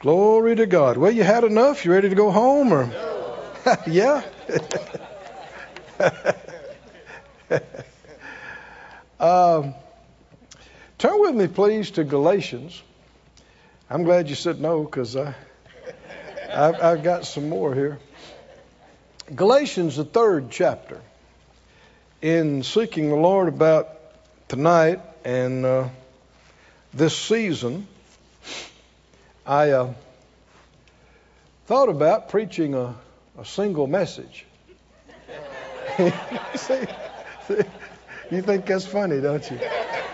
Glory to God. Well, you had enough? You ready to go home? Or yeah? Turn with me, please, to Galatians. I'm glad you said no, because I've got some more here. Galatians, the 3rd chapter. In seeking the Lord about tonight and this season, I thought about preaching a single message. see, you think that's funny, don't you?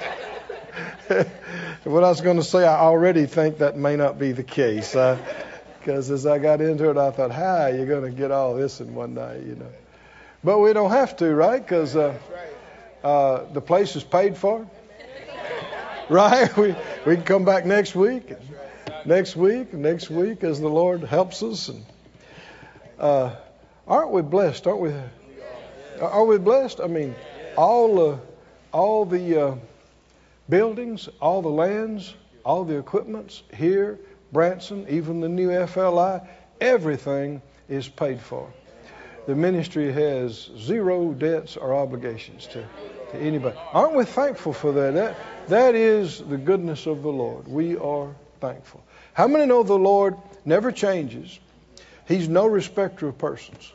What I was going to say, I already think that may not be the case. Because as I got into it, I thought, how are you going to get all this in one night, But we don't have to, right? Because the place is paid for. Right? We can come back next week. Next week as the Lord helps us. And aren't we blessed? Aren't we? Are we blessed? I mean, all the buildings, all the lands, all the equipments here, Branson, even the new FLI, everything is paid for. The ministry has zero debts or obligations to anybody. Aren't we thankful for that? That is the goodness of the Lord. We are thankful. How many know the Lord never changes? He's no respecter of persons.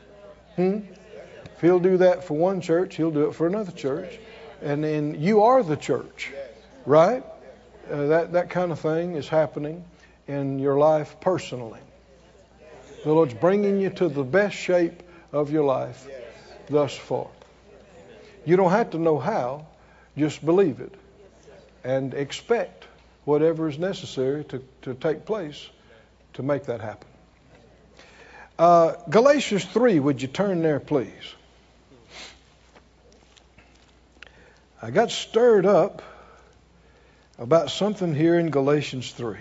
If He'll do that for one church, He'll do it for another church. And then you are the church, right? That kind of thing is happening in your life personally. The Lord's bringing you to the best shape of your life thus far. You don't have to know how, just believe it and expect whatever is necessary to take place to make that happen. Galatians 3, would you turn there, please? I got stirred up about something here in Galatians 3.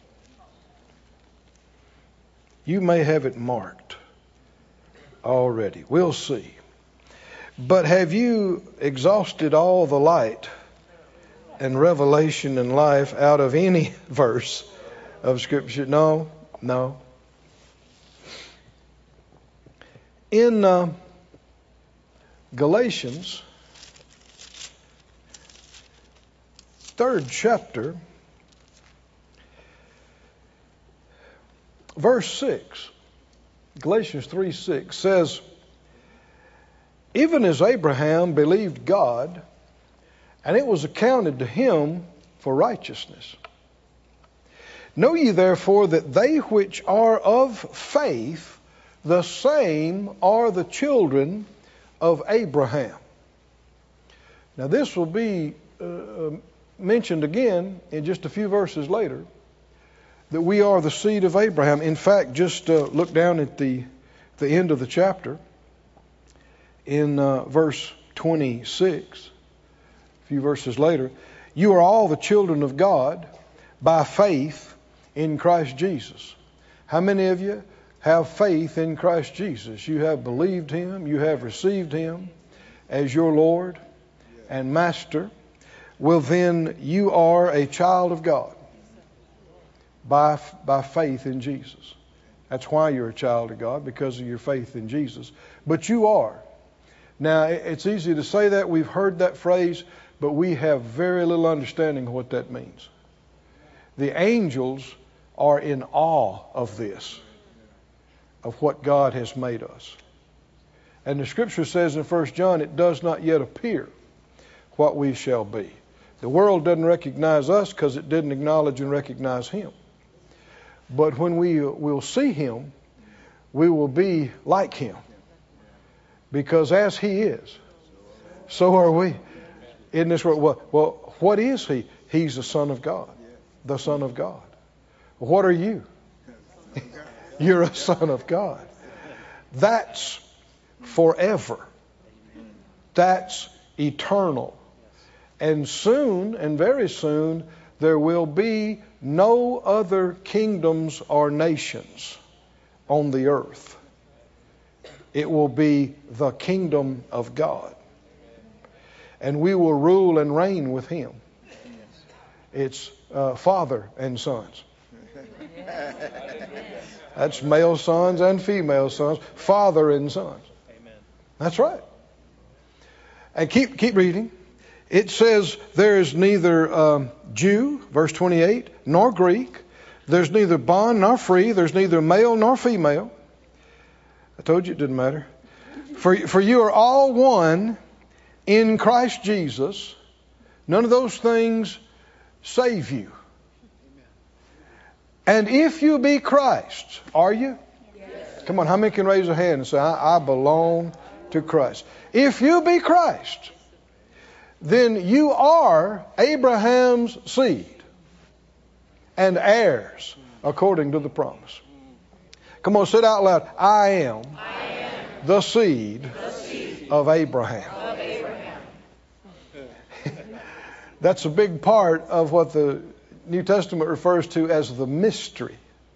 You may have it marked already. We'll see. But have you exhausted all the light and revelation and life out of any verse of Scripture? No. In Galatians 3rd chapter, verse 6, Galatians 3:6 says, even as Abraham believed God, and it was accounted to him for righteousness. Know ye therefore that they which are of faith, the same are the children of Abraham. Now this will be mentioned again in just a few verses later, that we are the seed of Abraham. In fact, just look down at the end of the chapter in verse 26, a few verses later. You are all the children of God by faith in Christ Jesus. How many of you have faith in Christ Jesus? You have believed Him, you have received Him as your Lord and Master. Well, then you are a child of God by faith in Jesus. That's why you're a child of God, because of your faith in Jesus. But you are. Now, it's easy to say that. We've heard that phrase, but we have very little understanding of what that means. The angels are in awe of this, of what God has made us. And the Scripture says in 1 John, it does not yet appear what we shall be. The world doesn't recognize us because it didn't acknowledge and recognize Him. But when we will see Him, we will be like Him. Because as He is, so are we in this world. Well, what is He? He's the Son of God. The Son of God. What are you? You're a son of God. That's forever. That's eternal. And soon, and very soon, there will be no other kingdoms or nations on the earth. It will be the kingdom of God. And we will rule and reign with Him. It's Father and sons. That's male sons and female sons, father and sons. Amen. That's right. And keep reading. It says there is neither Jew, verse 28, nor Greek. There's neither bond nor free. There's neither male nor female. I told you it didn't matter. For you are all one in Christ Jesus. None of those things save you. And if you be Christ's, are you? Yes. Come on, how many can raise a hand and say, I belong to Christ? If you be Christ, then you are Abraham's seed and heirs according to the promise. Come on, say it out loud. I am the seed of Abraham. That's a big part of what the New Testament refers to as the mystery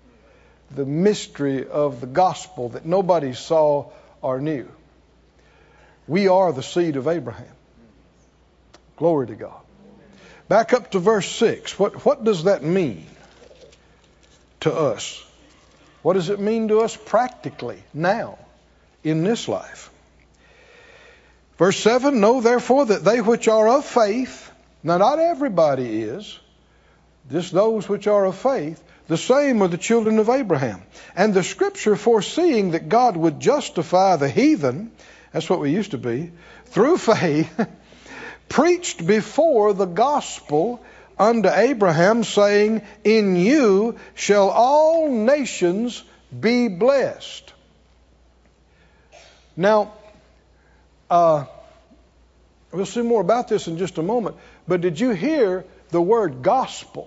of the gospel that nobody saw or knew. We are the seed of Abraham. Glory to God. Back up to verse 6. What does that mean to us? What does it mean to us practically now in this life? Verse 7, know therefore that they which are of faith, now not everybody is, just those which are of faith, the same are the children of Abraham. And the scripture foreseeing that God would justify the heathen, that's what we used to be, through faith, preached before the gospel unto Abraham, saying, in you shall all nations be blessed. Now, we'll see more about this in just a moment, but did you hear the word gospel?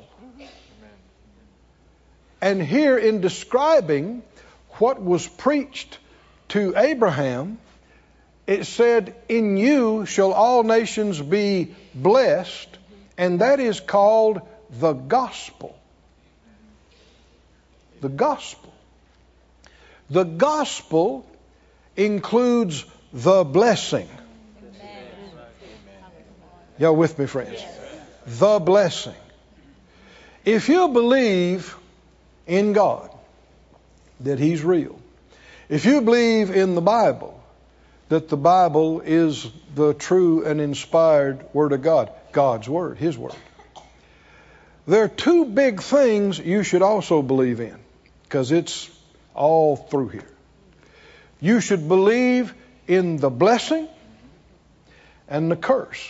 And here in describing what was preached to Abraham, it said, in you shall all nations be blessed, and that is called the gospel. The gospel. The gospel includes the blessing. Y'all with me, friends? The blessing. If you believe in God, that He's real, if you believe in the Bible, that the Bible is the true and inspired Word of God, God's Word, His Word, there are two big things you should also believe in, because it's all through here. You should believe in the blessing and the curse,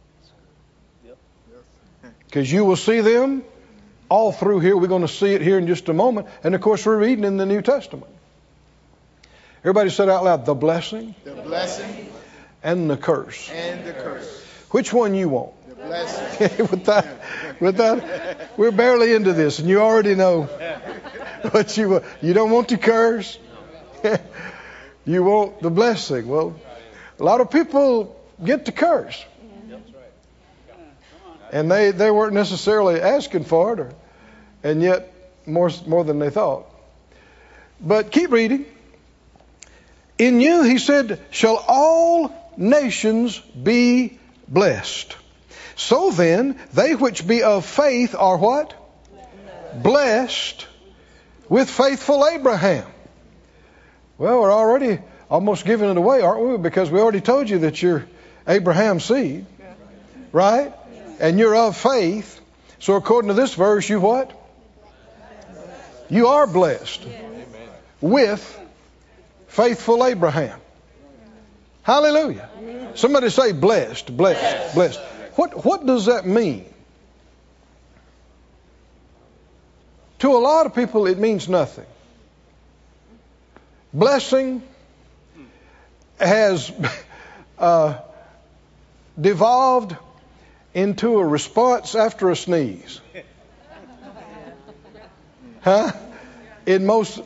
because you will see them all through here. We're going to see it here in just a moment. And of course, we're reading in the New Testament. Everybody said out loud, the blessing, and the curse. Which one you want? The blessing. with that, we're barely into this, and you already know what you want. You don't want the curse. You want the blessing. Well, a lot of people get the curse. And they weren't necessarily asking for it, and yet more than they thought. But keep reading. In you, he said, shall all nations be blessed. So then, they which be of faith are what? Blessed with faithful Abraham. Well, we're already almost giving it away, aren't we? Because we already told you that you're Abraham's seed, right? And you're of faith. So according to this verse, you what? You are blessed with faithful Abraham. Hallelujah. Somebody say blessed, blessed, blessed. What does that mean? To a lot of people, it means nothing. Blessing has devolved into a response after a sneeze. Huh? In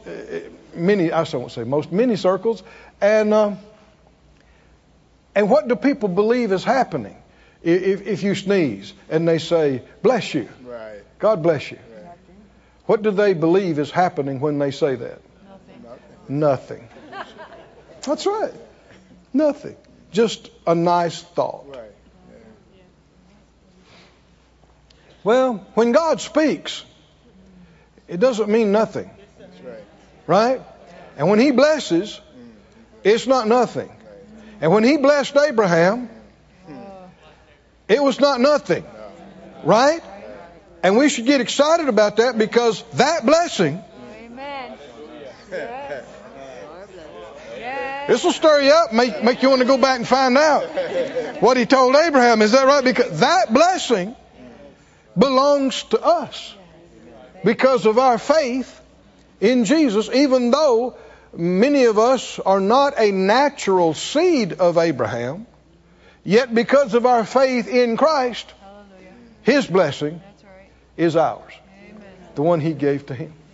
many circles. And what do people believe is happening if you sneeze and they say, bless you? Right. God bless you. Right. What do they believe is happening when they say that? Nothing. That's right. Nothing. Just a nice thought. Right. Well, when God speaks, it doesn't mean nothing. Right? And when he blesses, it's not nothing. And when he blessed Abraham, it was not nothing. Right? And we should get excited about that, because that blessing, this will stir you up, make you want to go back and find out what he told Abraham. Is that right? Because that blessing belongs to us because of our faith in Jesus, even though many of us are not a natural seed of Abraham, yet because of our faith in Christ, his blessing is ours, the one he gave to him.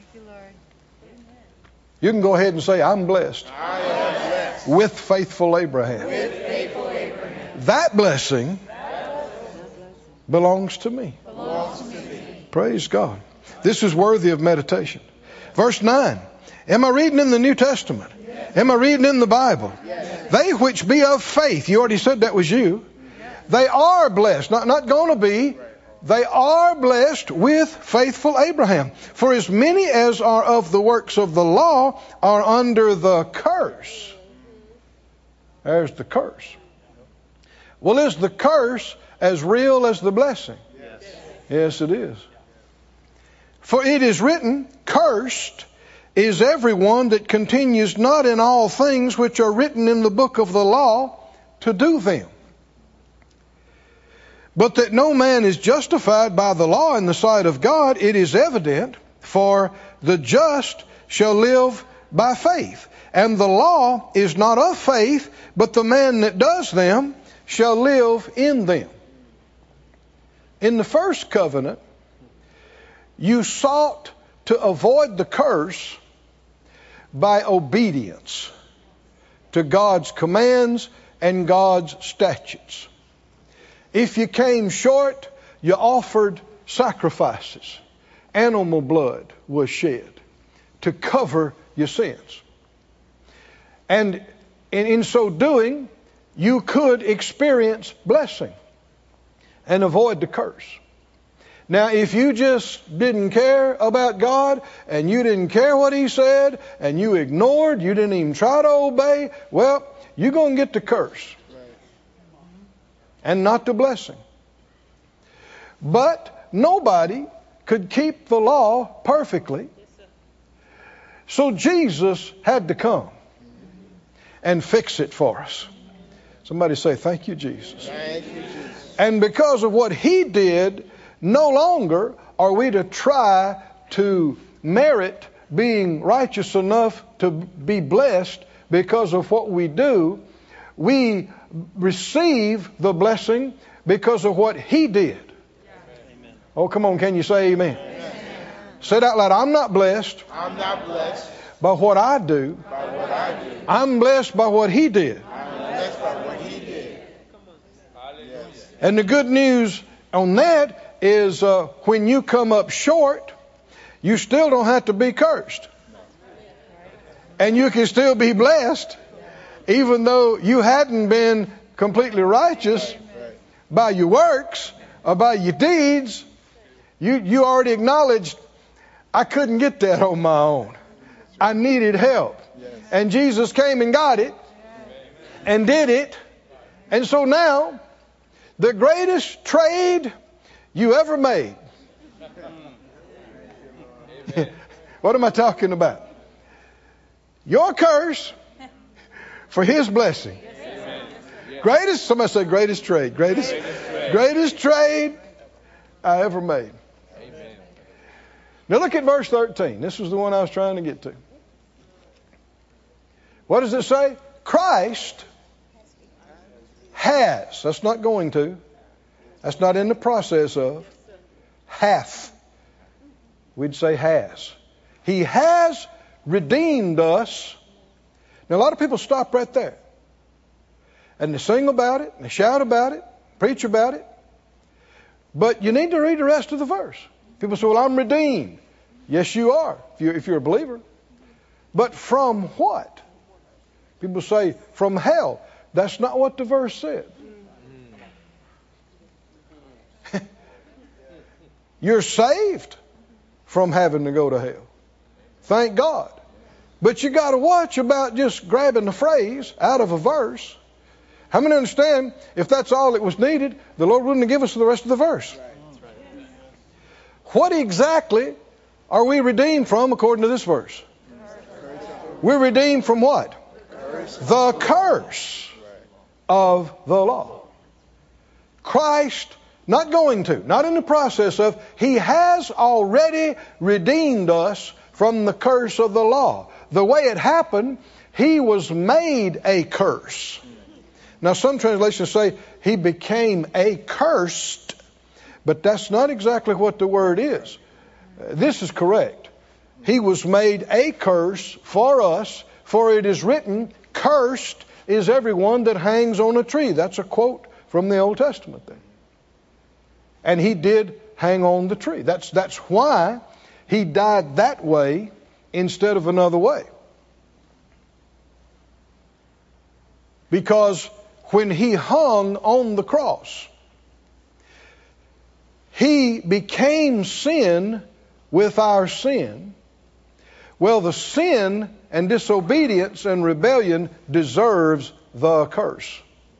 You can go ahead and say, I'm blessed, with faithful Abraham. That blessing belongs to me. Praise God. This is worthy of meditation. Verse 9. Am I reading in the New Testament? Am I reading in the Bible? They which be of faith. You already said that was you. They are blessed. Not going to be. They are blessed with faithful Abraham. For as many as are of the works of the law are under the curse. There's the curse. Well, is the curse as real as the blessing? Yes, it is. For it is written, cursed is everyone that continues not in all things which are written in the book of the law to do them. But that no man is justified by the law in the sight of God, it is evident, for the just shall live by faith. And the law is not of faith, but the man that does them shall live in them. In the first covenant, you sought to avoid the curse by obedience to God's commands and God's statutes. If you came short, you offered sacrifices. Animal blood was shed to cover your sins. And in so doing, you could experience blessing and avoid the curse. Now, if you just didn't care about God and you didn't care what he said and you ignored, you didn't even try to obey, well, you're going to get the curse and not the blessing. But nobody could keep the law perfectly. So Jesus had to come and fix it for us. Somebody say, thank you, Jesus. Thank you, Jesus. And because of what he did, no longer are we to try to merit being righteous enough to be blessed because of what we do. We receive the blessing because of what he did. Amen. Oh, come on, can you say amen? Amen. Say it out loud. I'm not blessed. I'm not blessed by what I do. by what I do. I'm blessed by what he did. I'm blessed by what he did. Yes. And the good news on that is when you come up short, you still don't have to be cursed. And you can still be blessed, even though you hadn't been completely righteous by your works or by your deeds. You already acknowledged, I couldn't get that on my own. I needed help. And Jesus came and got it and did it. And so now, the greatest trade you ever made. What am I talking about? Your curse for his blessing. Greatest, somebody say greatest trade. Greatest trade I ever made. Now look at verse 13. This was the one I was trying to get to. What does it say? Christ has. That's not going to. That's not in the process of. Hath. We'd say has. He has redeemed us. Now a lot of people stop right there. And they sing about it, and they shout about it, preach about it. But you need to read the rest of the verse. People say, well, I'm redeemed. Yes, you are, if you're a believer. But from what? People say, from hell. That's not what the verse said. You're saved from having to go to hell. Thank God. But you got to watch about just grabbing the phrase out of a verse. How many understand if that's all that was needed, the Lord wouldn't have given us the rest of the verse? What exactly are we redeemed from according to this verse? We're redeemed from what? The curse of the law. Christ, not in the process of, He has already redeemed us from the curse of the law. The way it happened, He was made a curse. Now some translations say He became accursed, but that's not exactly what the word is. This is correct. He was made a curse for us, for it is written, cursed is everyone that hangs on a tree. That's a quote from the Old Testament there. And He did hang on the tree. That's why He died that way instead of another way. Because when He hung on the cross, He became sin with our sin. Well, the sin and disobedience and rebellion deserves the curse.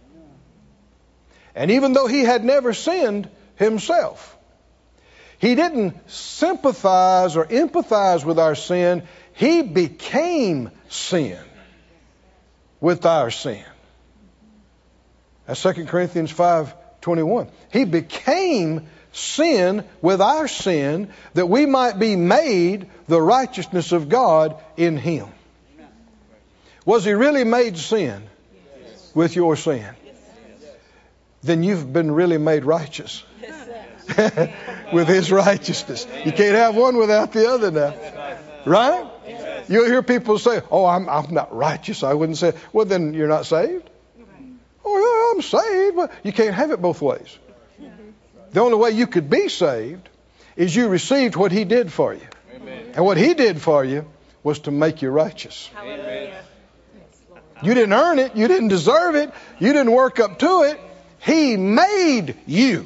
And even though He had never sinned Himself, He didn't sympathize or empathize with our sin. He became sin with our sin. That's 2 Corinthians 5:21. He became sin with our sin that we might be made the righteousness of God in Him. Was He really made sin with your sin? Then you've been really made righteous with His righteousness. You can't have one without the other now. Right? You'll hear people say, oh, I'm not righteous. I wouldn't say, well, then you're not saved. Oh, yeah, I'm saved. But you can't have it both ways. The only way you could be saved is you received what He did for you. Amen. And what He did for you was to make you righteous. Amen. You didn't earn it. You didn't deserve it. You didn't work up to it. He made you.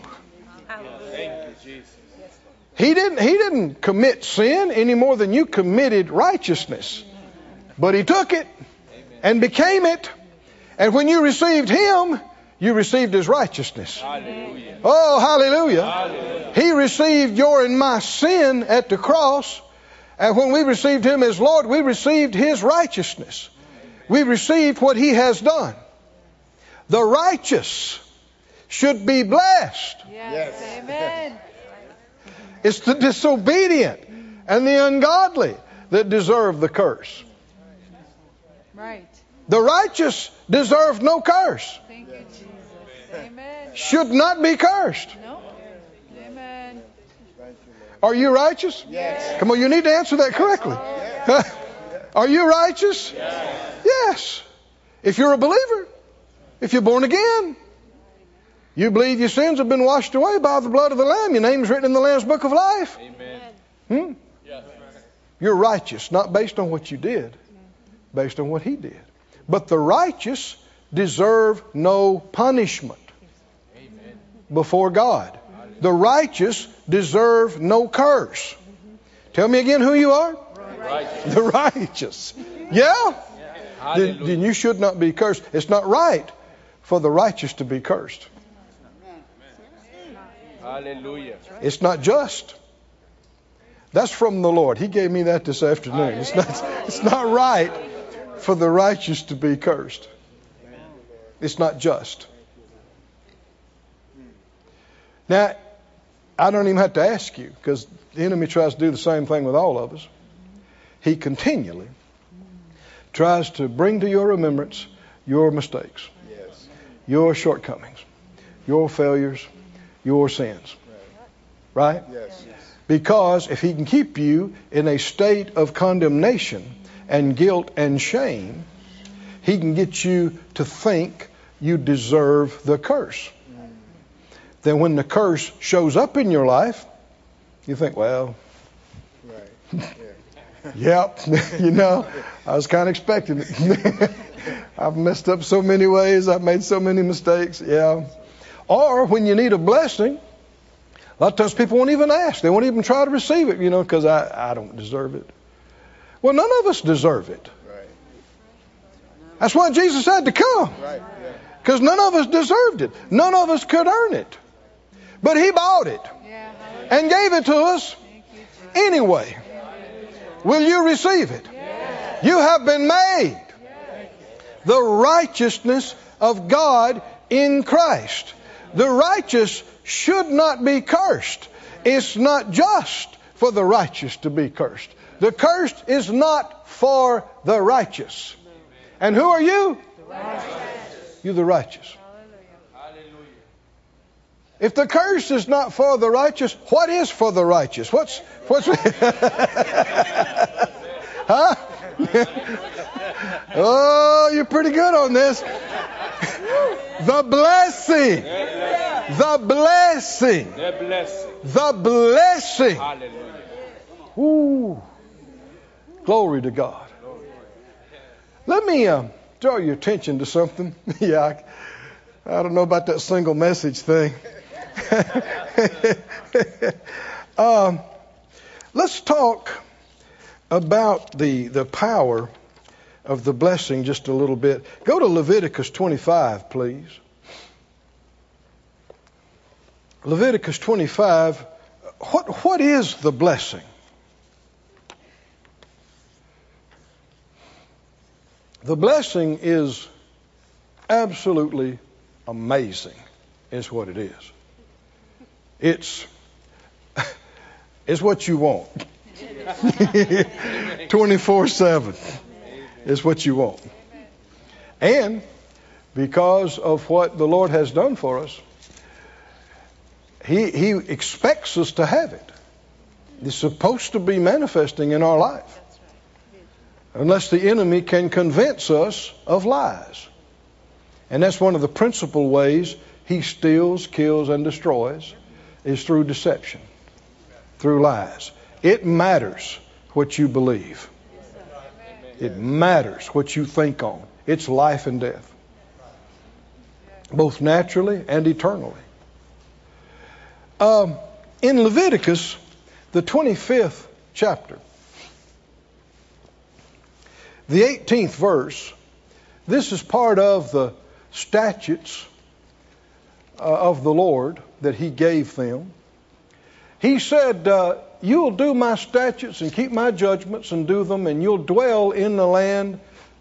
He didn't commit sin any more than you committed righteousness. But He took it and became it. And when you received Him, you received His righteousness. Hallelujah. Oh, hallelujah. Hallelujah. He received your and my sin at the cross. And when we received Him as Lord, we received His righteousness. We received what He has done. The righteous should be blessed. Yes. Amen. It's the disobedient and the ungodly that deserve the curse. Right. The righteous deserve no curse. Thank you, Jesus. Amen. Should not be cursed. No. Amen. Are you righteous? Yes. Come on, you need to answer that correctly. Yes. Are you righteous? Yes. Yes. If you're a believer, if you're born again, you believe your sins have been washed away by the blood of the Lamb. Your name is written in the Lamb's book of life. Amen. You're righteous, not based on what you did, based on what He did. But the righteous deserve no punishment before God. The righteous deserve no curse. Tell me again who you are? Righteous. The righteous. Yeah? Then you should not be cursed. It's not right for the righteous to be cursed. Hallelujah. It's not just. That's from the Lord. He gave me that this afternoon. It's not right for the righteous to be cursed. It's not just. Now, I don't even have to ask you, because the enemy tries to do the same thing with all of us. He continually tries to bring to your remembrance your mistakes, your shortcomings, your failures, your sins. Right? Yes. Because if he can keep you in a state of condemnation and guilt and shame, he can get you to think you deserve the curse. Then when the curse shows up in your life, you think, well, yep, I was kind of expecting it. I've messed up so many ways. I've made so many mistakes. Yeah. Or when you need a blessing, A lot of times people won't even ask. They won't even try to receive it, because I don't deserve it. Well, none of us deserve it. Right. That's why Jesus had to come. Right. Because none of us deserved it. None of us could earn it. But He bought it and gave it to us anyway. Will you receive it? You have been made the righteousness of God in Christ. The righteous should not be cursed. It's not just for the righteous to be cursed. The cursed is not for the righteous. And who are you? You're the righteous. If the curse is not for the righteous, what is for the righteous? What's huh? Oh, you're pretty good on this. The blessing. The blessing. The blessing. Ooh. Glory to God. Let me draw your attention to something. I don't know about that single message thing. Let's talk about the power of the blessing just a little bit. Go to Leviticus 25, please. Leviticus 25. What is the blessing? The blessing is absolutely amazing, is what it is. It's what you want. 24/7 is what you want. And because of what the Lord has done for us, He expects us to have it. It's supposed to be manifesting in our life. Unless the enemy can convince us of lies. And that's one of the principal ways he steals, kills, and destroys, is through deception, through lies. It matters what you believe. It matters what you think on. It's life and death, both naturally and eternally. In Leviticus, the 25th chapter, the 18th verse, this is part of the statutes of the Lord that He gave them. He said, you'll do my statutes and keep my judgments and do them, and you'll dwell in the land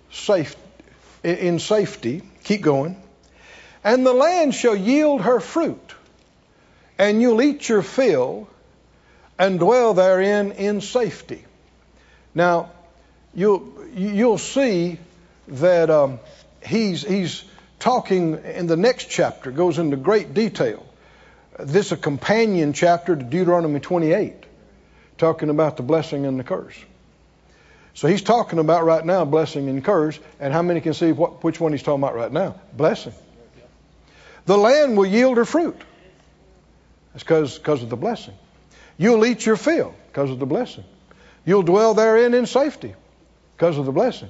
in safety. Keep going. And the land shall yield her fruit, and you'll eat your fill and dwell therein in safety. Now, you'll see that he's talking in the next chapter, goes into great detail. This is a companion chapter to Deuteronomy 28, talking about the blessing and the curse. So he's talking about right now blessing and curse, and how many can see which one he's talking about right now? Blessing. The land will yield her fruit. That's because of the blessing. You'll eat your fill because of the blessing. You'll dwell therein in safety because of the blessing.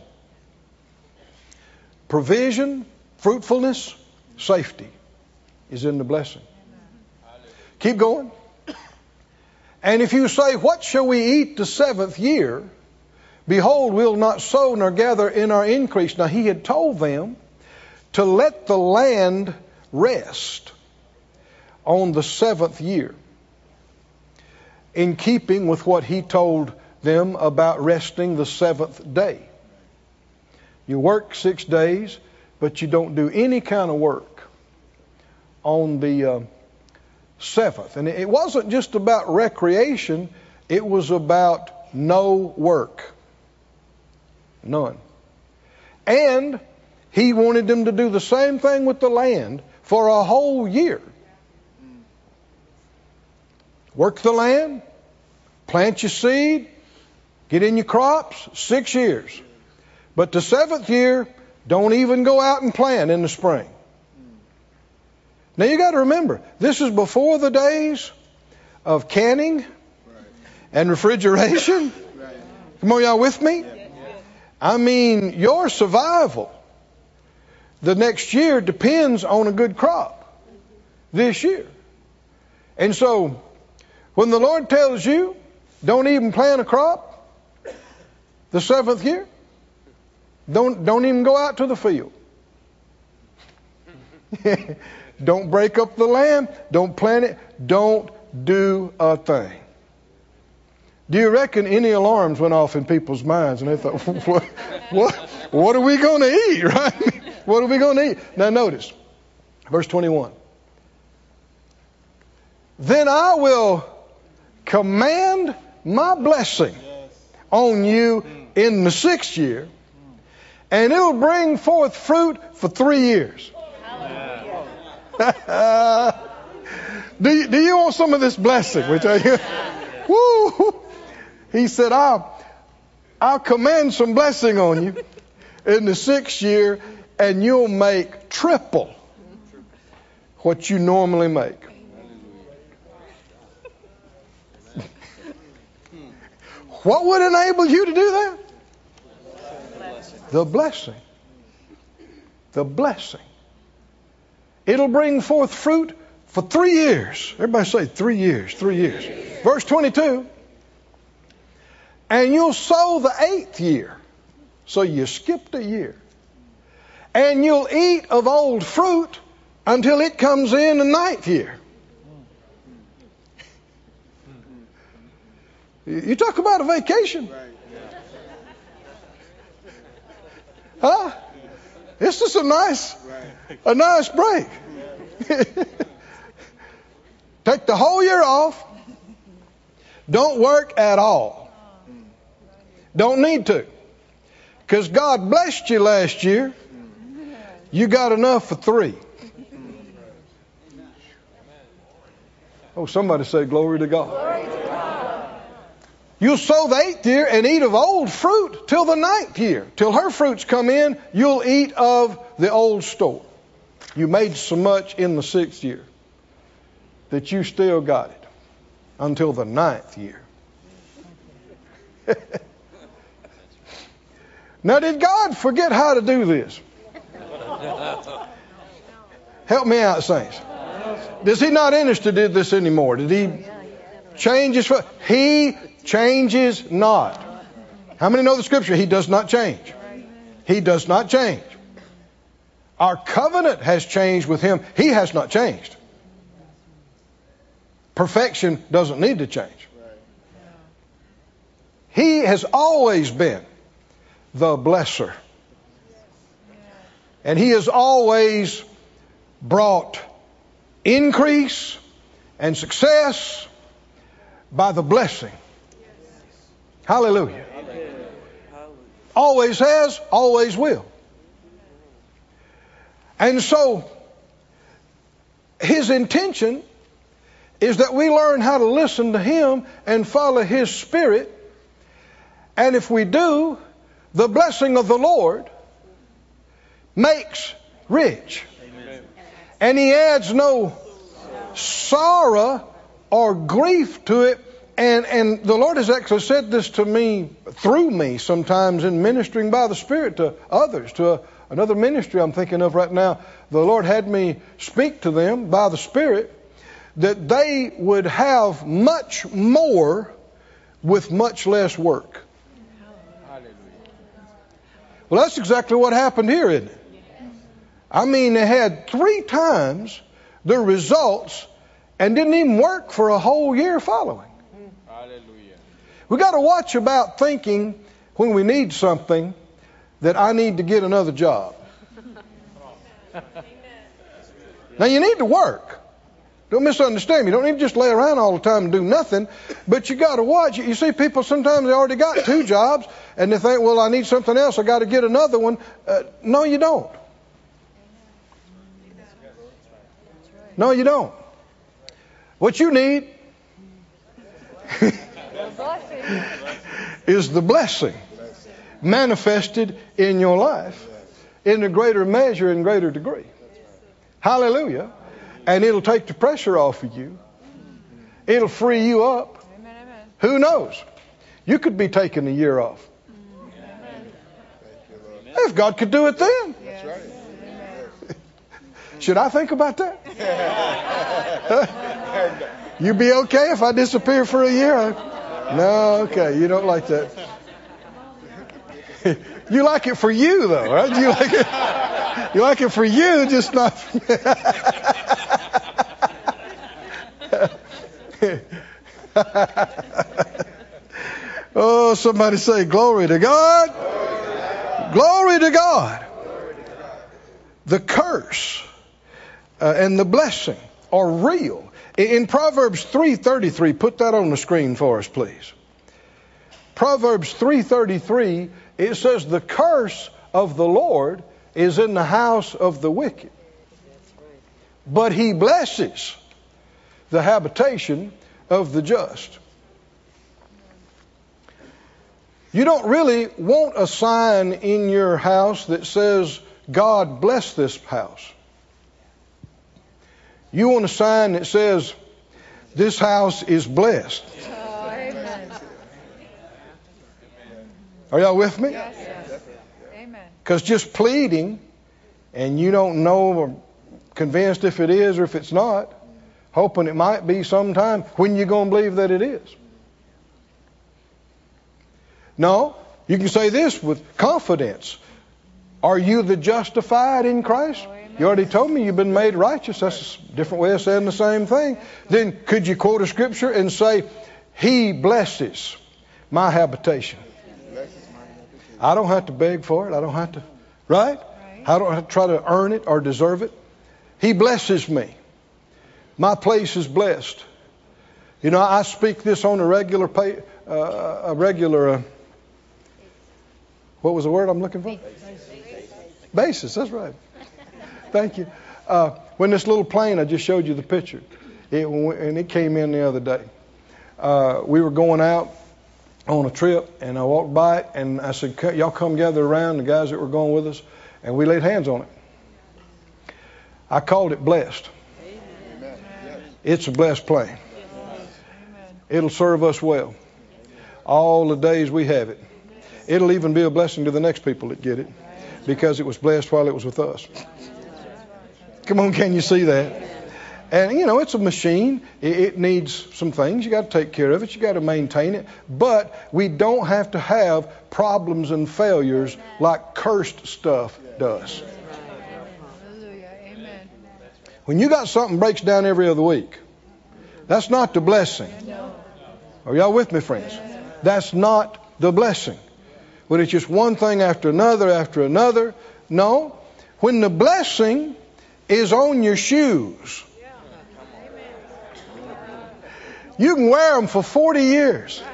Provision, fruitfulness, safety is in the blessing. Keep going. And if you say, what shall we eat the 7th year? Behold, we'll not sow nor gather in our increase. Now he had told them to let the land rest on the 7th year, in keeping with what he told them about resting the 7th day. You work 6 days, but you don't do any kind of work on the 7th. And it wasn't just about recreation, it was about no work. None. And he wanted them to do the same thing with the land for a whole year. Work the land, plant your seed, get in your crops, 6 years. But the 7th year, don't even go out and plant in the spring. Now you got to remember, this is before the days of canning and refrigeration. Come on, y'all with me? I mean, your survival the next year depends on a good crop this year. And so When the Lord tells you, don't even plant a crop the 7th year, don't even go out to the field. Don't break up the land. Don't plant it. Don't do a thing. Do you reckon any alarms went off in people's minds and they thought, what are we going to eat, right? What are we going to eat? Now notice, verse 21. Then I will command my blessing on you in the 6th year, and it will bring forth fruit for 3 years. Do you want some of this blessing? Which woo! He said, I'll command some blessing on you in the 6th year, and you'll make triple what you normally make. What would enable you to do that? The blessing. The blessing. It'll bring forth fruit for 3 years. Everybody say 3 years, 3 years. Verse 22. And you'll sow the 8th year. So you skipped a year. And you'll eat of old fruit until it comes in the 9th year. You talk about a vacation. Huh? This is a nice break. Take the whole year off. Don't work at all. Don't need to. Because God blessed you last year. You got enough for 3. Oh, somebody say glory to God. You'll sow the 8th year and eat of old fruit till the 9th year. Till her fruits come in, you'll eat of the old store. You made so much in the 6th year that you still got it until the 9th year. Now, did God forget how to do this? Help me out, saints. Is He not interested in this anymore? Did He change His... He changes not. How many know the scripture? He does not change. He does not change. Our covenant has changed with Him. He has not changed. Perfection doesn't need to change. He has always been the blesser. And He has always brought increase and success by the blessing. Hallelujah. Always has, always will. And so, His intention is that we learn how to listen to Him and follow His Spirit. And if we do, the blessing of the Lord makes rich. Amen. And He adds no sorrow or grief to it. And the Lord has actually said this to me, through me sometimes in ministering by the Spirit to others, to another ministry I'm thinking of right now. The Lord had me speak to them by the Spirit that they would have much more with much less work. Well, that's exactly what happened here, isn't it? I mean, they had 3 times the results and didn't even work for a whole year following. Hallelujah. We got to watch about thinking when we need something that I need to get another job. Now, you need to work. Don't misunderstand me. You don't need to just lay around all the time and do nothing. But you got to watch. You see, people sometimes they already got 2 jobs and they think, well, I need something else. I got to get another one. No, you don't. No, you don't. What you need is the blessing manifested in your life in a greater measure and greater degree. Hallelujah. And it'll take the pressure off of you. It'll free you up. Who knows? You could be taking a year off. If God could do it then. Should I think about that? You be okay if I disappear for a year? No, okay. You don't like that. You like it for you, though, right? You like it for you, just not for Oh, somebody say, glory to God. Glory to God. The curse and the blessing are real. In Proverbs 3:33, put that on the screen for us, please. Proverbs 3:33, it says, the curse of the Lord is in the house of the wicked, but he blesses the habitation of the just. You don't really want a sign in your house that says, God bless this house. You want a sign that says, this house is blessed. Oh, amen. Are y'all with me? Yes, yes. Amen. Because just pleading, and you don't know or convinced if it is or if it's not, hoping it might be sometime, when you going to believe that it is? No, you can say this with confidence. Are you the justified in Christ? You already told me you've been made righteous. That's a different way of saying the same thing. Then could you quote a scripture and say, he blesses my habitation? I don't have to beg for it. I don't have to, right? I don't have to try to earn it or deserve it. He blesses me. My place is blessed. You know, I speak this on a regular what was the word I'm looking for? Basis, that's right. Thank you. When this little plane, I just showed you the picture, and it came in the other day. We were going out on a trip, and I walked by it, and I said, y'all come gather around, the guys that were going with us, and we laid hands on it. I called it blessed. It's a blessed plane. It'll serve us well all the days we have it. It'll even be a blessing to the next people that get it, because it was blessed while it was with us. Come on, can you see that? And, you know, it's a machine. It needs some things. You got to take care of it. You got to maintain it. But we don't have to have problems and failures like cursed stuff does. When you got something breaks down every other week, that's not the blessing. Are y'all with me, friends? That's not the blessing. When it's just one thing after another. No. When the blessing is on your shoes, you can wear them for 40 years.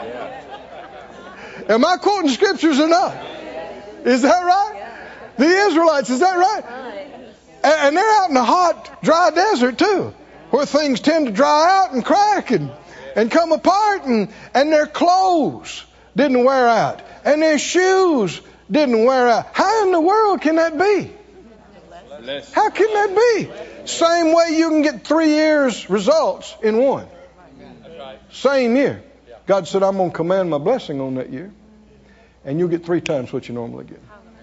Am I quoting scriptures or not? Is that right? The Israelites, is that right? And they're out in the hot, dry desert too, where things tend to dry out and crack and come apart, and their clothes didn't wear out, and their shoes didn't wear out. How in the world can that be? How can that be? Same way you can get 3 years results in one. Same year. God said, I'm going to command my blessing on that year, and you'll get 3 times what you normally get.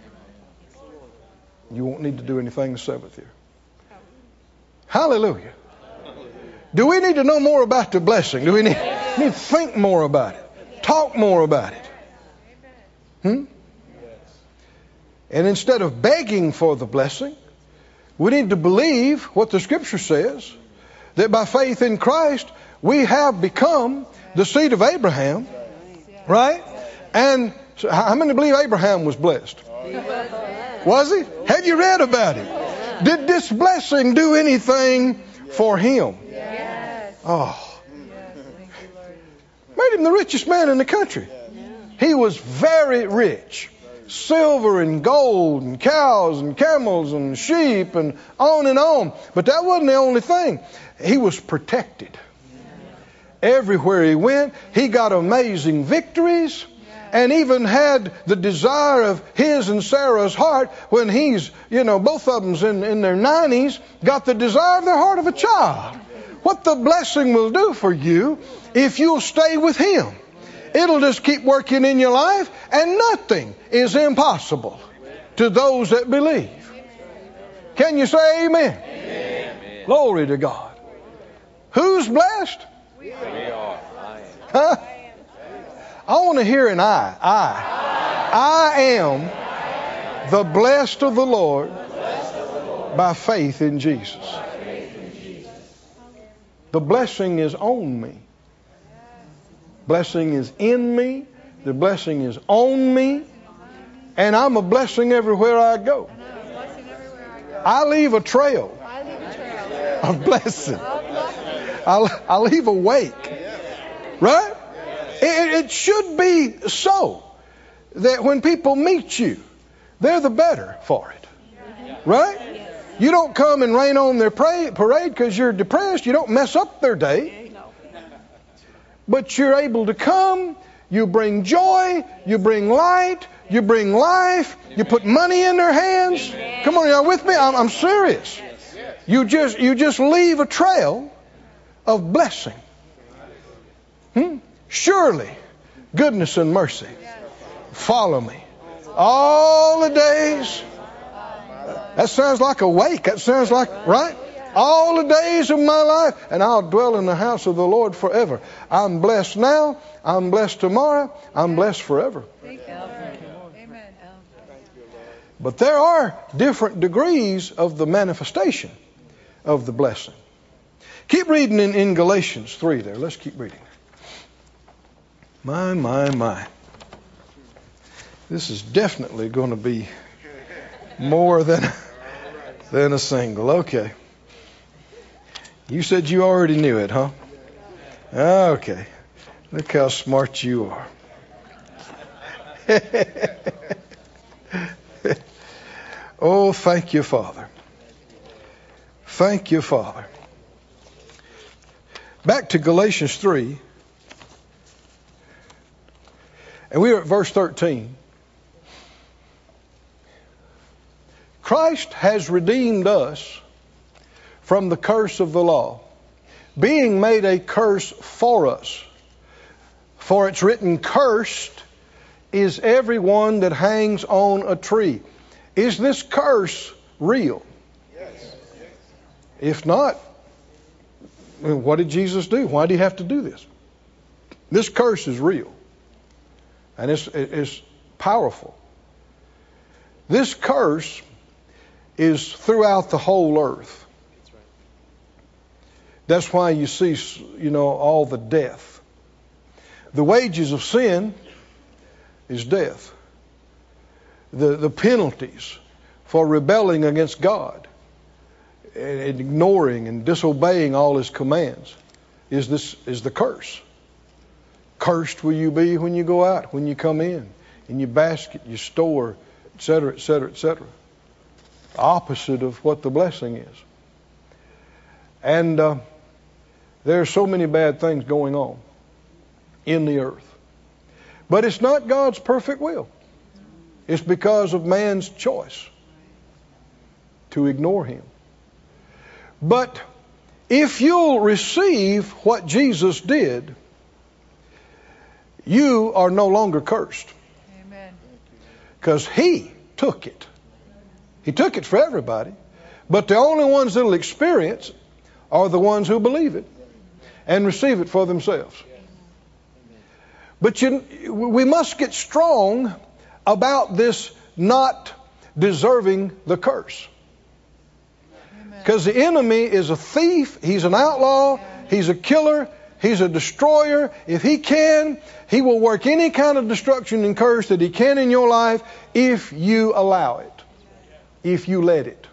You won't need to do anything the 7th year. Hallelujah. Do we need to know more about the blessing? Do we need to think more about it? Talk more about it? And instead of begging for the blessing, we need to believe what the scripture says, that by faith in Christ, we have become the seed of Abraham, right? And so how many believe Abraham was blessed? Was he? Have you read about him? Did this blessing do anything for him? Oh. Made him the richest man in the country. He was very rich. Silver and gold and cows and camels and sheep and on and on. But that wasn't the only thing. He was protected. Everywhere he went, he got amazing victories, and even had the desire of his and Sarah's heart when he's, both of them's in their 90s, got the desire of their heart of a child. What the blessing will do for you if you'll stay with him. It'll just keep working in your life, and nothing is impossible to those that believe. Can you say amen? Amen. Glory to God. Who's blessed? We are. Huh? I want to hear an I. I am the blessed of the Lord by faith in Jesus. The blessing is on me. Blessing is in me. The blessing is on me. And I'm a blessing everywhere I go. I leave a trail of blessing. I leave a wake. Right? It should be so that when people meet you, they're the better for it. Right? You don't come and rain on their parade because you're depressed. You don't mess up their day. But you're able to come. You bring joy. You bring light. You bring life. You put money in their hands. Come on, y'all with me? I'm serious. You just leave a trail of blessing. Surely goodness and mercy follow me all the days. That sounds like a wake. That sounds like, right? All the days of my life, and I'll dwell in the house of the Lord forever. I'm blessed now. I'm blessed tomorrow. I'm blessed forever. Amen. But there are different degrees of the manifestation of the blessing. Keep reading in Galatians 3 there. Let's keep reading. My. This is definitely going to be more than a single. Okay. You said you already knew it, huh? Okay. Look how smart you are. Oh, thank you, Father. Thank you, Father. Back to Galatians 3. And we are at verse 13. Christ has redeemed us from the curse of the law, being made a curse for us. For it's written, cursed is everyone that hangs on a tree. Is this curse real? Yes. If not, what did Jesus do? Why did he have to do this? This curse is real. And it's powerful. This curse is throughout the whole earth. That's why you see, all the death. The wages of sin is death. The penalties for rebelling against God and ignoring and disobeying all his commands is the curse. Cursed will you be when you go out, when you come in your basket, your store, etc., etc., etc. Opposite of what the blessing is. And there are so many bad things going on in the earth. But it's not God's perfect will. It's because of man's choice to ignore him. But if you'll receive what Jesus did, you are no longer cursed. Amen. Because he took it. He took it for everybody. But the only ones that will experience it are the ones who believe it and receive it for themselves. But we must get strong about this not deserving the curse. Because the enemy is a thief, he's an outlaw, he's a killer, he's a destroyer. If he can, he will work any kind of destruction and curse that he can in your life if you allow it, if you let it.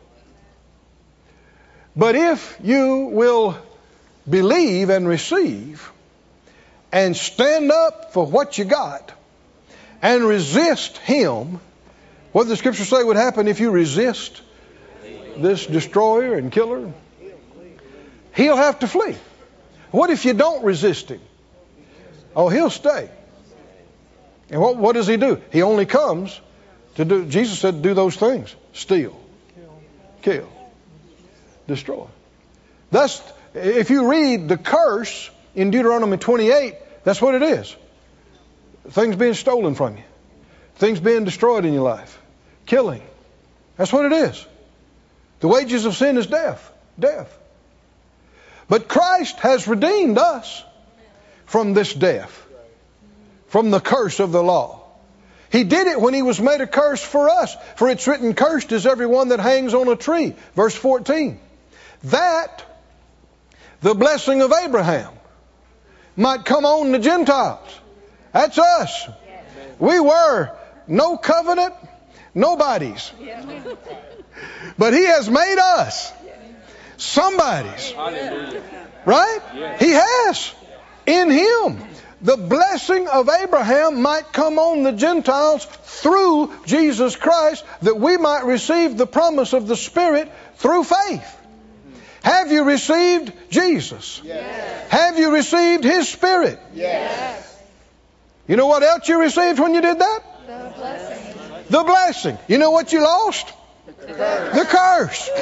But if you will believe and receive and stand up for what you got and resist him, what did the scripture say would happen if you resist this destroyer and killer? He'll have to flee. What if you don't resist him? Oh, he'll stay. And what does he do? He only comes to do, Jesus said, do those things. Steal, kill, destroy. That's, if you read the curse in Deuteronomy 28, that's what it is. Things being stolen from you. Things being destroyed in your life. Killing. That's what it is. The wages of sin is death. Death. But Christ has redeemed us from this death, from the curse of the law. He did it when He was made a curse for us. For it's written, cursed is everyone that hangs on a tree. Verse 14. That the blessing of Abraham might come on the Gentiles. That's us. We were no covenant, nobodies. But He has made us somebody's. Right? He has. In Him. The blessing of Abraham might come on the Gentiles through Jesus Christ, that we might receive the promise of the Spirit through faith. Have you received Jesus? Yes. Have you received His Spirit? Yes. You know what else you received when you did that? The blessing. The blessing. You know what you lost? The curse.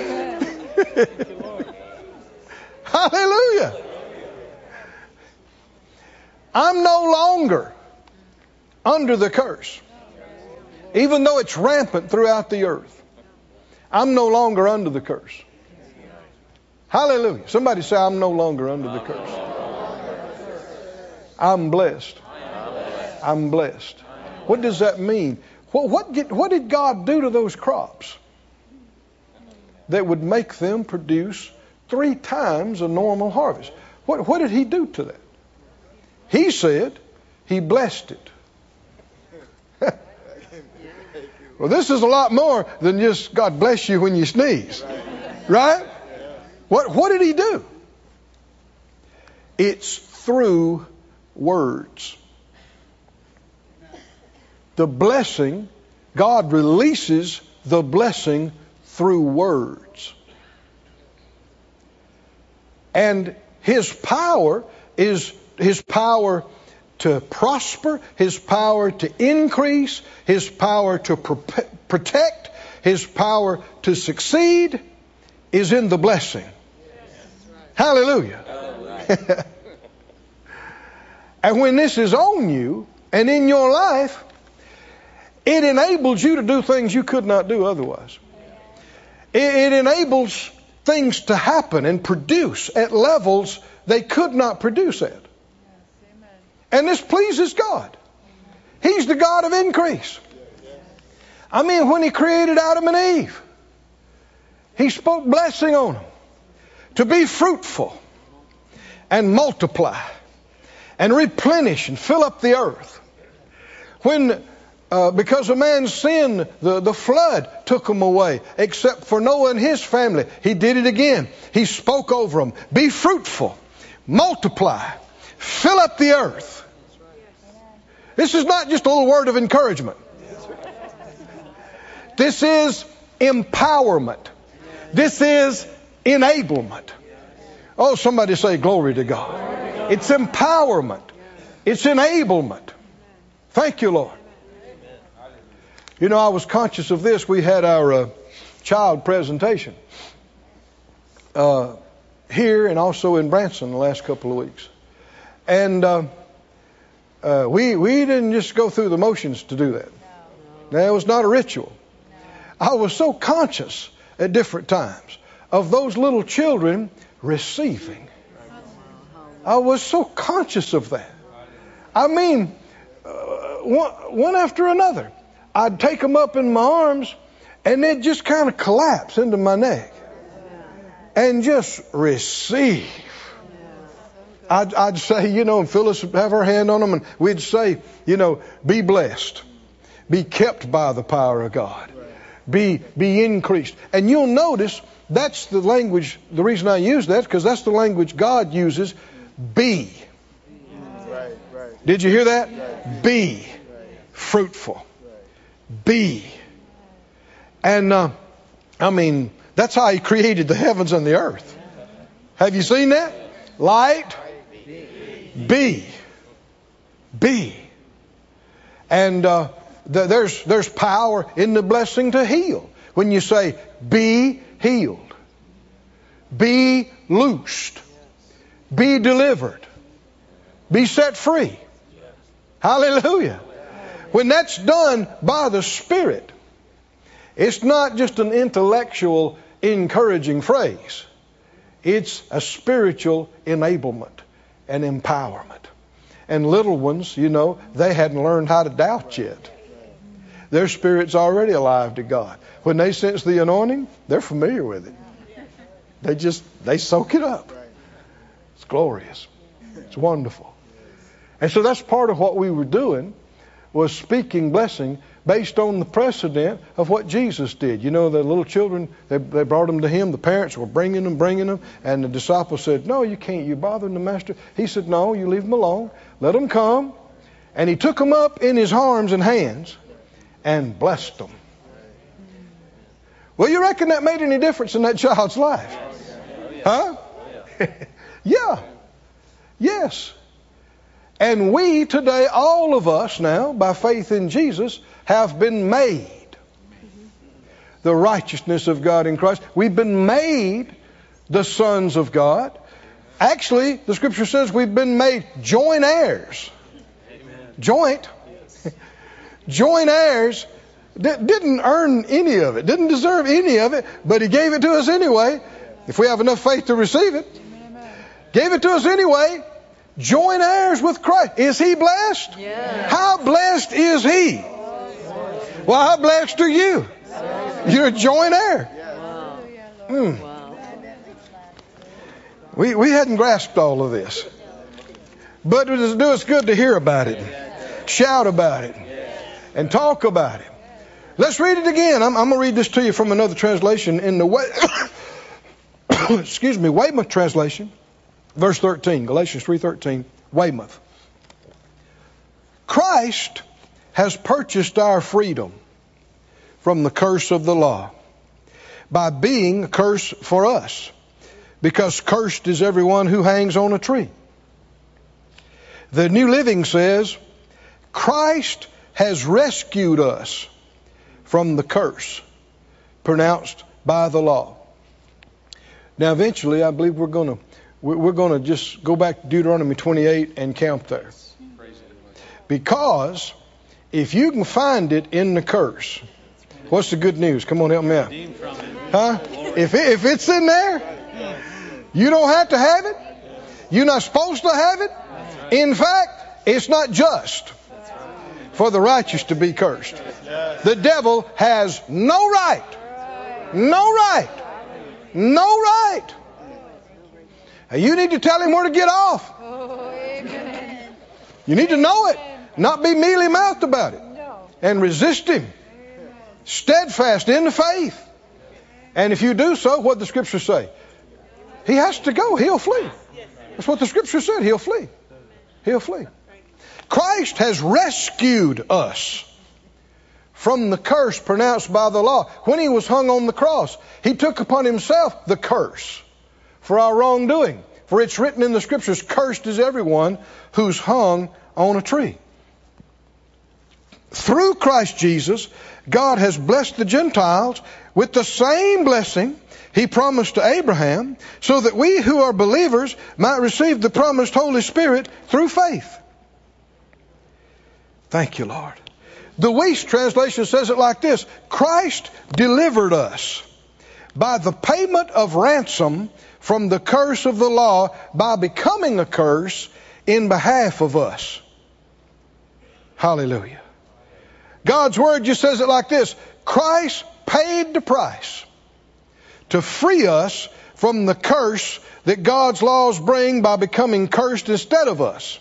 Hallelujah. I'm no longer under the curse. Even though it's rampant throughout the earth, I'm no longer under the curse. Hallelujah. Somebody say, I'm no longer under the curse. I'm blessed. I'm blessed. What does that mean? What did God do to those crops that would make them produce 3 times a normal harvest? What did He do to that? He said He blessed it. Well, this is a lot more than just God bless you when you sneeze. Right? What did He do? It's through words. The blessing, God releases the blessing through words. And His power is His power to prosper, His power to increase, His power to protect, His power to succeed is in the blessing. Hallelujah. And when this is on you and in your life, it enables you to do things you could not do otherwise. It enables things to happen and produce at levels they could not produce at. And this pleases God. He's the God of increase. I mean, when He created Adam and Eve, He spoke blessing on them to be fruitful and multiply and replenish and fill up the earth. When, because of man's sin, the flood took them away, except for Noah and his family. He did it again. He spoke over them. Be fruitful, multiply, fill up the earth. This is not just a little word of encouragement. This is empowerment. This is enablement. Oh, somebody say glory to God. It's empowerment. It's enablement. Thank you, Lord. You know, I was conscious of this. We had our child presentation here and also in Branson the last couple of weeks. And we didn't just go through the motions to do that. That was not a ritual. I was so conscious at different times of those little children receiving. I was so conscious of that. I mean, one after another. I'd take them up in my arms and they'd just kind of collapse into my neck and just receive. I'd say, you know, and Phyllis would have her hand on them and we'd say, you know, be blessed. Be kept by the power of God. Be increased. And you'll notice that's the language, the reason I use that, because that's the language God uses. Be. Did you hear that? Be fruitful. Be. And, I mean, that's how He created the heavens and the earth. Have you seen that? Light. Be. And there's power in the blessing to heal. When you say, be healed. Be loosed. Be delivered. Be set free. Hallelujah. When that's done by the Spirit, it's not just an intellectual, encouraging phrase. It's a spiritual enablement and empowerment. And little ones, you know, they hadn't learned how to doubt yet. Their spirit's already alive to God. When they sense the anointing, they're familiar with it. They soak it up. It's glorious. It's wonderful. And so that's part of what we were doing, was speaking blessing based on the precedent of what Jesus did. You know, the little children, they brought them to him. The parents were bringing them. And the disciples said, no, you can't. You're bothering the master. He said, no, you leave them alone. Let them come. And he took them up in his arms and hands and blessed them. Well, you reckon that made any difference in that child's life? Huh? Yeah. Yes. And we today, all of us now, by faith in Jesus, have been made the righteousness of God in Christ. We've been made the sons of God. Actually, the scripture says we've been made joint heirs. Joint. Joint heirs. Didn't earn any of it, didn't deserve any of it, but he gave it to us anyway, if we have enough faith to receive it. Gave it to us anyway. Joint heirs with Christ. Is he blessed? Yes. How blessed is he? Well, how blessed are you? You're a joint heir. Wow. We hadn't grasped all of this. But it does do us good to hear about it, shout about it, and talk about it. Let's read it again. I'm going to read this to you from another translation in the Weymouth translation. Verse 13, Galatians 3:13, Weymouth. Christ has purchased our freedom from the curse of the law by being a curse for us, because cursed is everyone who hangs on a tree. The New Living says, Christ has rescued us from the curse pronounced by the law. Now, eventually, I believe we're going to just go back to Deuteronomy 28 and camp there. Because if you can find it in the curse, what's the good news? Come on, help me out. Huh? If it's in there, you don't have to have it. You're not supposed to have it. In fact, it's not just for the righteous to be cursed. The devil has no right. No right. No right. You need to tell him where to get off. You need to know it. Not be mealy-mouthed about it. And resist him. Steadfast in the faith. And if you do so, what the scriptures say? He has to go. He'll flee. That's what the scripture said. He'll flee. He'll flee. Christ has rescued us from the curse pronounced by the law. When he was hung on the cross, he took upon himself the curse for our wrongdoing. For it's written in the scriptures, cursed is everyone who's hung on a tree. Through Christ Jesus, God has blessed the Gentiles with the same blessing he promised to Abraham, so that we who are believers might receive the promised Holy Spirit through faith. Thank you, Lord. The Weiss translation says it like this: Christ delivered us by the payment of ransom from the curse of the law by becoming a curse in behalf of us. Hallelujah. God's word just says it like this: Christ paid the price to free us from the curse that God's laws bring by becoming cursed instead of us.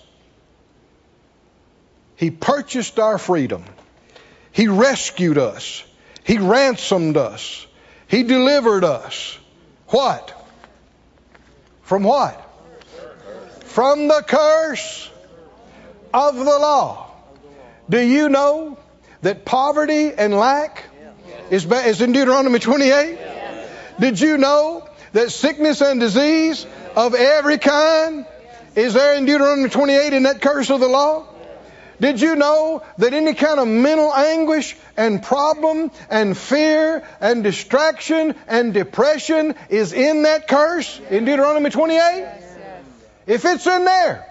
He purchased our freedom. He rescued us. He ransomed us. He delivered us. What? From what? From the curse of the law. Do you know that poverty and lack is in Deuteronomy 28? Did you know that sickness and disease of every kind is there in Deuteronomy 28 in that curse of the law? Did you know that any kind of mental anguish and problem and fear and distraction and depression is in that curse in Deuteronomy 28? If it's in there.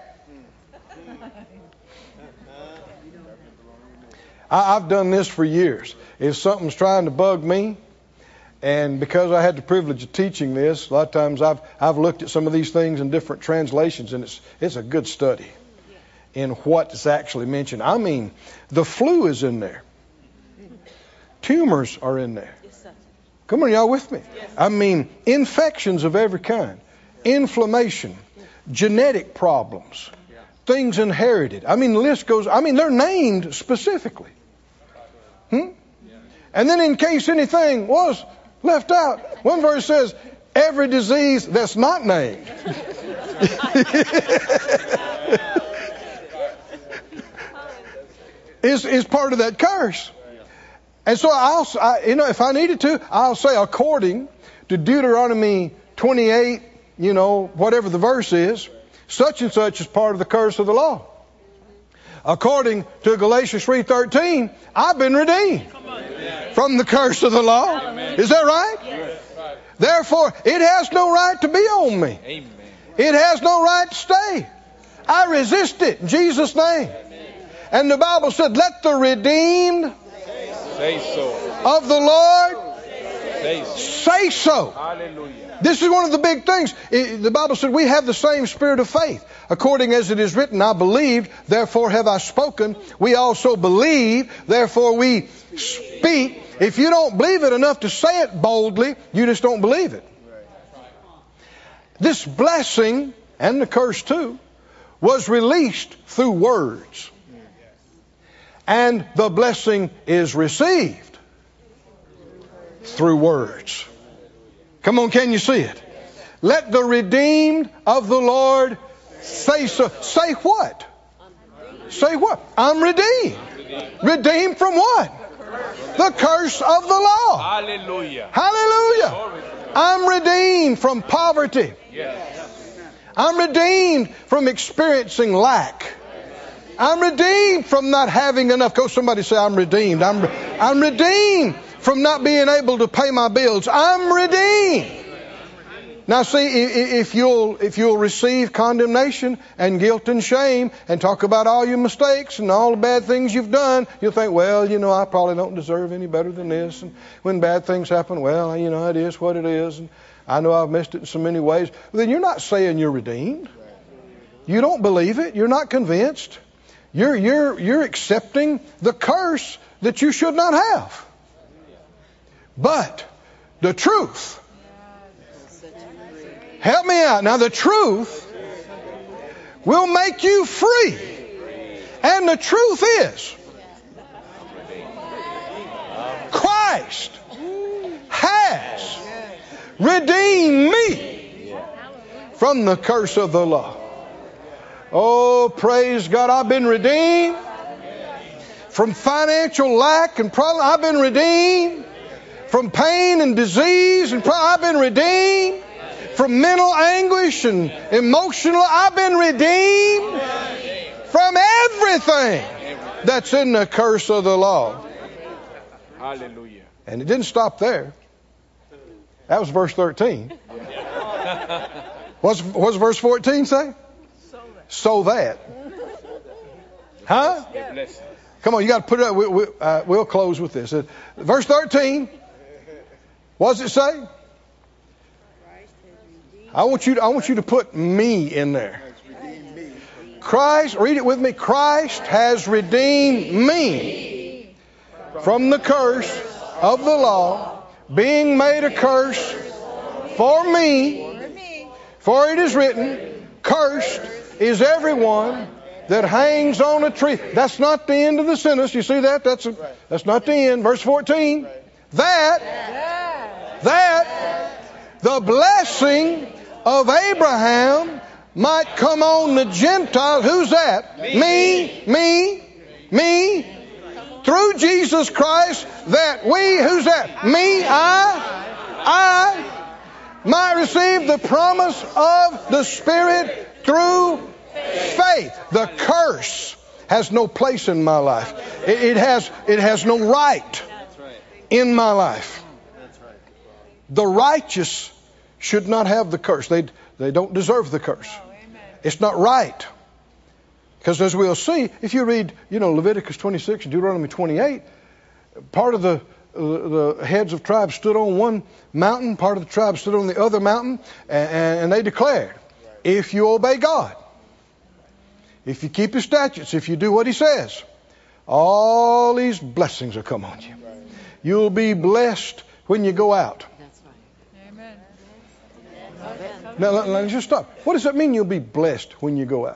I've done this for years. If something's trying to bug me And because I had the privilege of teaching this, a lot of times I've looked at some of these things in different translations, and it's a good study in what is actually mentioned. I mean, the flu is in there. Tumors are in there. Come on, y'all with me? I mean, infections of every kind, inflammation, genetic problems, things inherited. I mean, the list goes, I mean, they're named specifically. And then in case anything was left out, one verse says, every disease that's not named. is part of that curse. And so if I needed to, I'll say according to Deuteronomy 28, whatever the verse is, such and such is part of the curse of the law. According to Galatians 3:13, I've been redeemed from the curse of the law. Amen. Is that right? Yes. Therefore, it has no right to be on me. Amen. It has no right to stay. I resist it in Jesus' name. Amen. And the Bible said, let the redeemed say so. Of the Lord say so. Hallelujah. This is one of the big things. The Bible said we have the same spirit of faith. According as it is written, I believed, therefore have I spoken. We also believe, therefore we speak. If you don't believe it enough to say it boldly, you just don't believe it. This blessing, and the curse too, was released through words. And the blessing is received through words. Come on, can you see it? Let the redeemed of the Lord say so. Say what? Say what? I'm redeemed. Redeemed from what? The curse of the law. Hallelujah. Hallelujah. I'm redeemed from poverty. I'm redeemed from experiencing lack. I'm redeemed from not having enough. Go, somebody say, I'm redeemed. I'm redeemed from not being able to pay my bills. I'm redeemed. Now see, if you'll receive condemnation and guilt and shame and talk about all your mistakes and all the bad things you've done, you'll think, well, I probably don't deserve any better than this. And when bad things happen, well, it is what it is. And I know I've missed it in so many ways. Well, then you're not saying you're redeemed. You don't believe it. You're not convinced. You're accepting the curse that you should not have. But the truth, help me out. Now the truth will make you free. And the truth is, Christ has redeemed me from the curse of the law. Oh, praise God, I've been redeemed from financial lack and problem. I've been redeemed from pain and disease and I've been redeemed from mental anguish and emotional. I've been redeemed from everything that's in the curse of the law. Hallelujah. And it didn't stop there. That was verse 13. What's verse 14 say? So that. Huh? Come on, you got to put it up. We'll close with this. Verse 13. What does it say? I want you to put me in there. Christ, read it with me. Christ has redeemed me from the curse of the law, being made a curse for me. For it is written, cursed is everyone that hangs on a tree. That's not the end of the sentence. You see that? That's not the end. Verse 14. That the blessing of Abraham might come on the Gentiles. Who's that? Me. Through Jesus Christ, that we, who's that? Me, I might receive the promise of the Spirit through faith. The curse has no place in my life. It has no right in my life. The righteous should not have the curse. They don't deserve the curse. It's not right. Because as we'll see, if you read, Leviticus 26 and Deuteronomy 28, part of the the heads of tribes stood on one mountain, part of the tribe stood on the other mountain, and they declared, if you obey God, if you keep His statutes, if you do what He says, all these blessings will come on you. You'll be blessed when you go out. Amen. Now, let me just stop. What does that mean, you'll be blessed when you go out?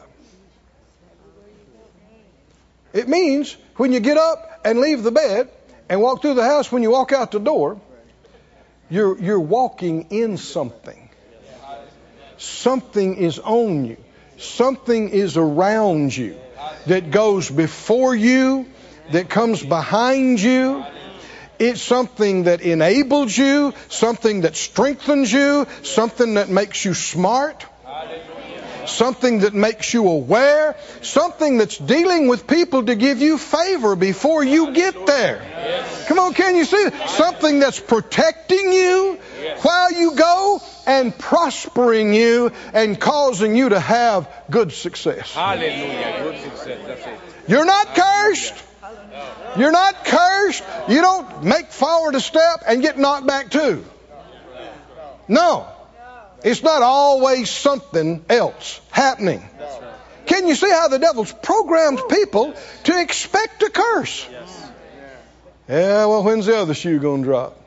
It means when you get up and leave the bed and walk through the house, when you walk out the door, you're walking in something. Something is on you. Something is around you that goes before you, that comes behind you. It's something that enables you, something that strengthens you, something that makes you smart, something that makes you aware, something that's dealing with people to give you favor before you get there. Come on, can you see it? Something that's protecting you while you go and prospering you and causing you to have good success. Hallelujah. Good success. That's it. You're not cursed. You're not cursed. You don't make forward a step and get knocked back too. No. It's not always something else happening. Can you see how the devil's programmed people to expect a curse? Yeah, well, when's the other shoe going to drop?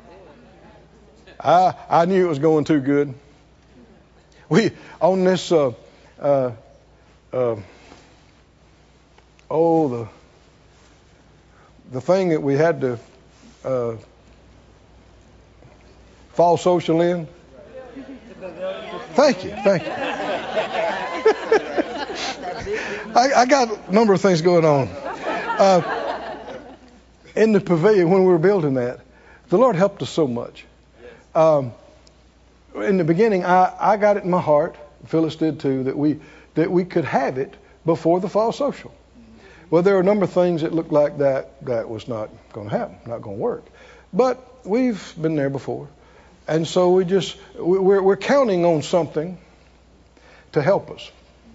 I knew it was going too good. We, on this, the thing that we had to fall social in. Thank you. I got a number of things going on. In the pavilion, when we were building that, the Lord helped us so much. In the beginning, I got it in my heart, Phyllis did too, that we could have it before the fall social. Well, there are a number of things that looked like that was not going to happen, not going to work. But we've been there before. And so we're counting on something to help us.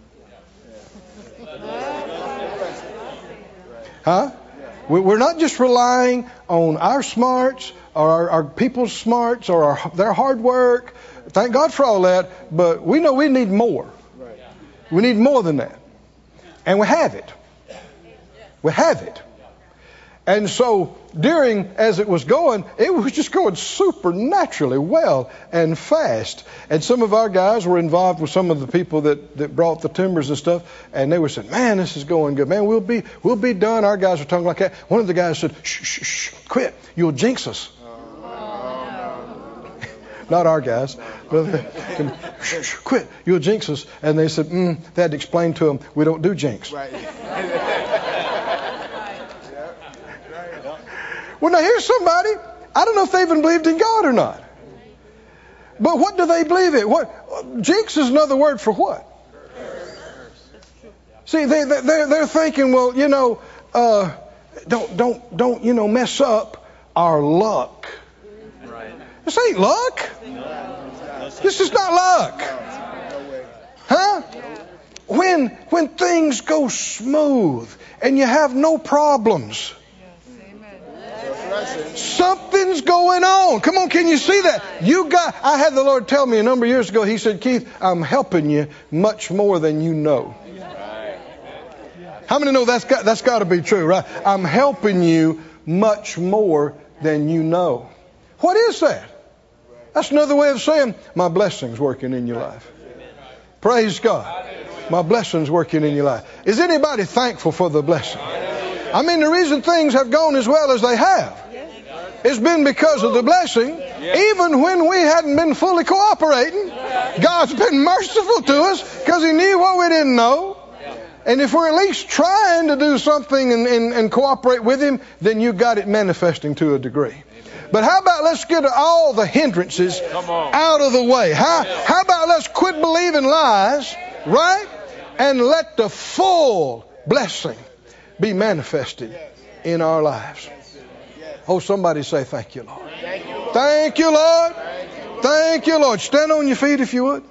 Huh? We're not just relying on our smarts or our people's smarts or their hard work. Thank God for all that. But we know we need more. We need more than that. And we have it. We have it. And so as it was going, it was just going supernaturally well and fast. And some of our guys were involved with some of the people that brought the timbers and stuff. And they were saying, man, this is going good. Man, we'll be done. Our guys were talking like that. One of the guys said, shh, quit. You'll jinx us. Not our guys. Shh, quit. You'll jinx us. And they said, they had to explain to them, we don't do jinx. Right. Well, now here's somebody, I don't know if they even believed in God or not. But what do they believe in? What jinx is another word for what? See, they're thinking, well, don't mess up our luck. This ain't luck. This is not luck. Huh? When things go smooth and you have no problems, something's going on. Come on, can you see that? I had the Lord tell me a number of years ago, He said, Keith, I'm helping you much more than you know. How many know that's got to be true, right? I'm helping you much more than you know. What is that? That's another way of saying my blessing's working in your life. Praise God. My blessing's working in your life. Is anybody thankful for the blessing? I mean, the reason things have gone as well as they have, it's been because of the blessing. Even when we hadn't been fully cooperating, God's been merciful to us because He knew what we didn't know. And if we're at least trying to do something and cooperate with Him, then you got it manifesting to a degree. But how about let's get all the hindrances out of the way? How about let's quit believing lies, right? And let the full blessing be manifested in our lives. Oh, somebody say, thank you, Lord. Thank you, Lord. Thank you, Lord. Stand on your feet if you would.